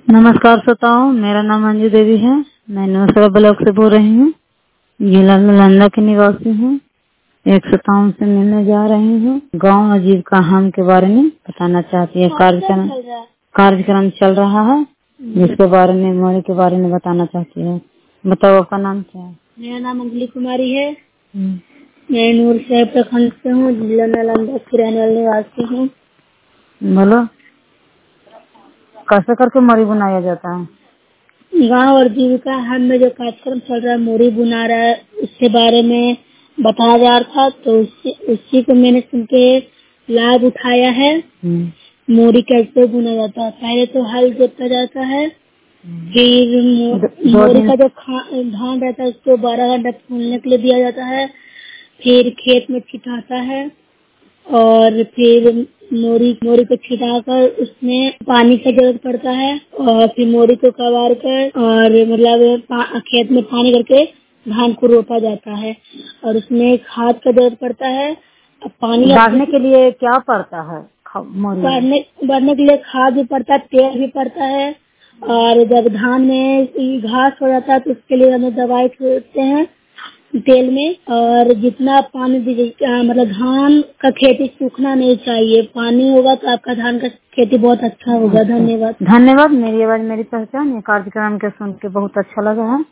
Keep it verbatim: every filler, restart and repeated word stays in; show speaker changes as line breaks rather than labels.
नमस्कार श्रोताओं, मेरा नाम अंजू देवी है। मैं नौसरा ब्लॉक से बोल रही हूँ। जिला नालंदा की निवासी हूँ। एक श्रोताओं से मिलने जा रही हूँ। गांव आजीविका हम के बारे में बताना चाहती है। कार्यक्रम कार्यक्रम चल रहा है जिसके बारे में मोरी के बारे में बताना चाहती है। बताओ, आपका नाम क्या है?
मेरा नाम अंजलि कुमारी है। मैं नूर शहर प्रखंड से हूँ। जिला नालंदा की रहने वाली निवासी हूँ।
बोलो, कैसे करके मोरी बनाया जाता है?
गांव और जीविका हम में जो कार्यक्रम चल रहा है, मोरी बुना रहा है, उसके बारे में बताया जा रहा था, तो उसी, उसी को मैंने सुन के लाभ उठाया है। मोरी कैसे बुना जाता है? पहले तो हल जोता जाता है, फिर मो, मोरी का जो धान रहता है उसको बारह घंटा फूलने के लिए दिया जाता है। फिर खेत में छिटाता है और फिर मोरी मोरी को छिटाकर उसमें पानी की जरूरत पड़ता है और फिर मोरी को कबार कर और मतलब खेत में पानी करके धान को रोपा जाता है और उसमें खाद का जरूरत पड़ता है। पानी
बढ़ने के लिए क्या पड़ता है?
बढ़ने बढ़ने के लिए खाद भी पड़ता है, तेल भी पड़ता है और जब धान में घास हो जाता है तो उसके लिए हमें दवाई छोड़ते हैं तेल में। और जितना पानी दीजिए, मतलब धान का खेती सूखना नहीं चाहिए। पानी होगा तो आपका धान का खेती बहुत अच्छा होगा। धन्यवाद।
धन्यवाद। मेरी आवाज मेरी पहचान। ये कार्यक्रम के सुन के बहुत अच्छा लगा है।